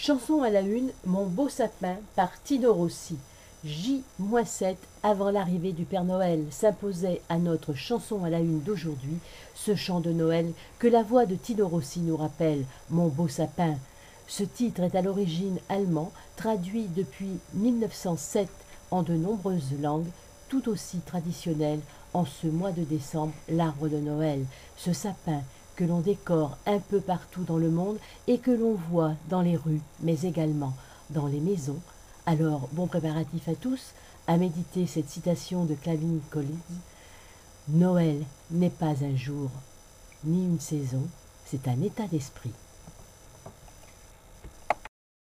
Chanson à la une, Mon beau sapin par Tino Rossi. J-7 avant l'arrivée du Père Noël s'imposait à notre chanson à la une d'aujourd'hui, ce chant de Noël que la voix de Tino Rossi nous rappelle, Mon beau sapin. Ce titre est à l'origine allemand, traduit depuis 1907 en de nombreuses langues, tout aussi traditionnel en ce mois de décembre, l'arbre de Noël, ce sapin que l'on décore un peu partout dans le monde et que l'on voit dans les rues, mais également dans les maisons. Alors, bon préparatif à tous, à méditer cette citation de Calvin Collins. Noël n'est pas un jour, ni une saison, c'est un état d'esprit.